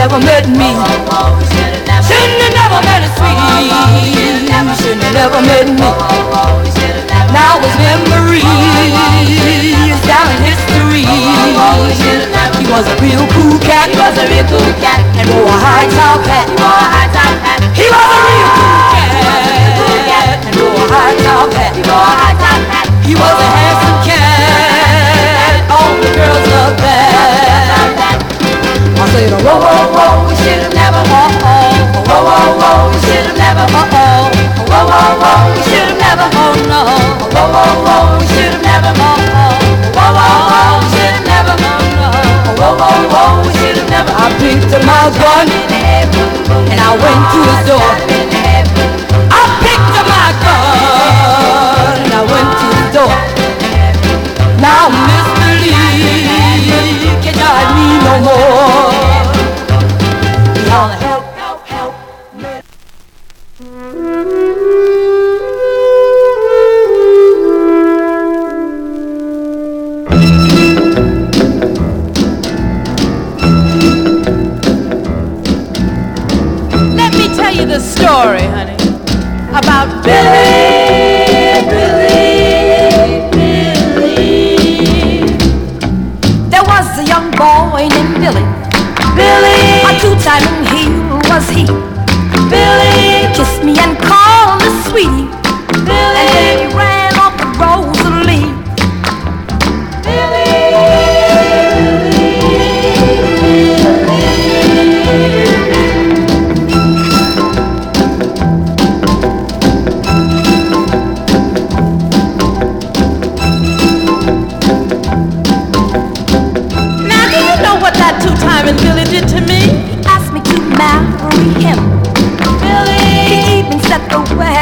never met me. Shouldn't have never met a sweet. Shouldn't have never met me. Now his memory is down in history. He was a real cool cat. And wore a high top hat. He was a real cool cat. And wore a high top hat. He was a handsome cat. All the girls loved that. I said, whoa, whoa, whoa, we should have never, whoa, whoa, whoa, we should have never, whoa, whoa, whoa, we should have never, oh no, whoa, whoa, whoa, we should have never, whoa, whoa, whoa, we should have never, whoa, whoa, whoa, we should have never. I picked up my gun and I went to his door. I picked up my gun and I went to his door. Now Mr. Lee can't hide me no more. Y'all help me. Let me tell you the story, honey, about Billy. There was a young boy named Billy. A two-time he was he. Billy kissed me and called me sweetie. And then he ran off with Rosalie. Now do you know what that two-timing Billy did to me? He asked me to marry him. Billy, he even said the way